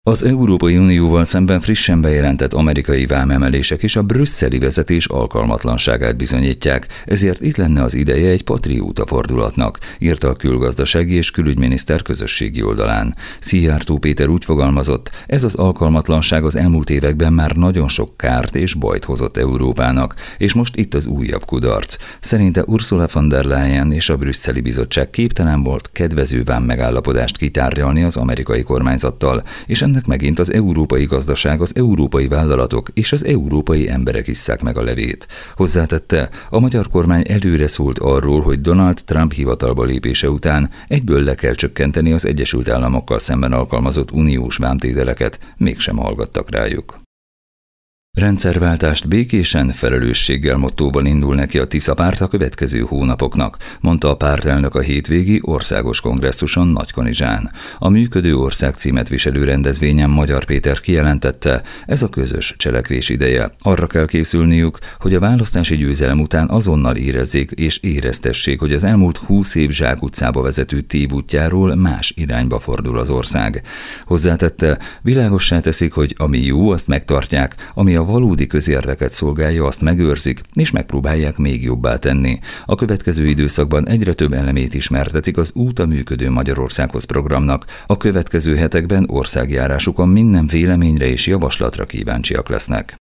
Az Európai Unióval szemben frissen bejelentett amerikai vámemelések és a brüsszeli vezetés alkalmatlanságát bizonyítják, ezért itt lenne az ideje egy patrióta fordulatnak, írta a külgazdasági és külügyminiszter közösségi oldalán. Szijjártó Péter úgy fogalmazott, ez az alkalmatlanság az elmúlt években már nagyon sok kárt és bajt hozott Európának, és most itt az újabb kudarc. Szerinte Ursula von der Leyen és a brüsszeli bizottság képtelen volt kedvező vámmegállapodást kitárgyalni az amerikai kormányzattal, és ennek megint az európai gazdaság, az európai vállalatok és az európai emberek isszák meg a levét. Hozzátette, a magyar kormány előre szólt arról, hogy Donald Trump hivatalba lépése után egyből le kell csökkenteni az Egyesült Államokkal szemben alkalmazott uniós vámtételeket, mégsem hallgattak rájuk. Rendszerváltást békésen, felelősséggel mottóval indul neki a Tisza párt a következő hónapoknak, mondta a pártelnök a hétvégi országos kongresszuson Nagykanizsán. A Működő Ország címet viselő rendezvényen Magyar Péter kijelentette, ez a közös cselekvés ideje. Arra kell készülniük, hogy a választási győzelem után azonnal érezzék és éreztessék, hogy az elmúlt 20 év zsákutcába vezető tévútjáról más irányba fordul az ország. Hozzátette, világossá teszik, hogy ami jó, azt megtartják, ami a valódi közérdeket szolgálja, azt megőrzik, és megpróbálják még jobbá tenni. A következő időszakban egyre több elemét ismertetik az Út a működő Magyarországhoz programnak. A következő hetekben országjárásukon minden véleményre és javaslatra kíváncsiak lesznek.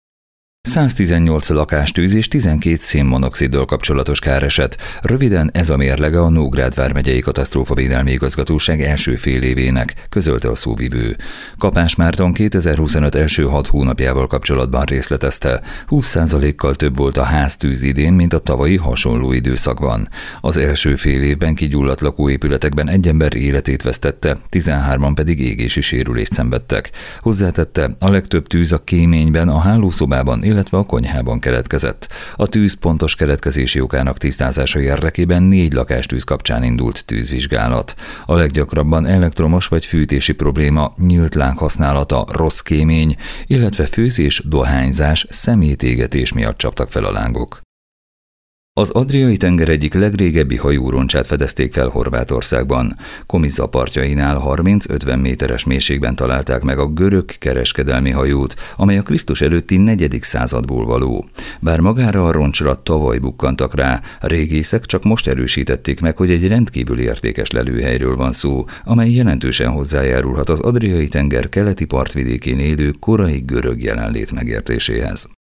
118 lakástűz és 12 szénmonoxiddal kapcsolatos káreset. Röviden ez a mérlege a Nógrád vármegyei katasztrófavédelmi igazgatóság első fél évének, közölte a szóvivő. Kapás Márton 2025 első 6 hónapjával kapcsolatban részletezte, 20%-kal több volt a háztűz idén, mint a tavalyi hasonló időszakban. Az első fél évben kigyulladt lakóépületekben egy ember életét vesztette, 13-an pedig égési sérülést szenvedtek. Hozzátette, a legtöbb tűz a kéményben, a hálószobában, illetve a konyhában keletkezett. A tűz pontos keletkezési okának tisztázása érdekében 4 lakástűz kapcsán indult tűzvizsgálat. A leggyakrabban elektromos vagy fűtési probléma, nyílt láng használata, rossz kémény, illetve főzés, dohányzás, szemétégetés miatt csaptak fel a lángok. Az Adriai-tenger egyik legrégebbi hajóroncsát fedezték fel Horvátországban. Komiza partjainál 30-50 méteres mélységben találták meg a görög kereskedelmi hajót, amely a Krisztus előtti 4. századból való. Bár magára a roncsra tavaly bukkantak rá, régészek csak most erősítették meg, hogy egy rendkívül értékes lelőhelyről van szó, amely jelentősen hozzájárulhat az Adriai-tenger keleti partvidékén élő korai görög jelenlét megértéséhez.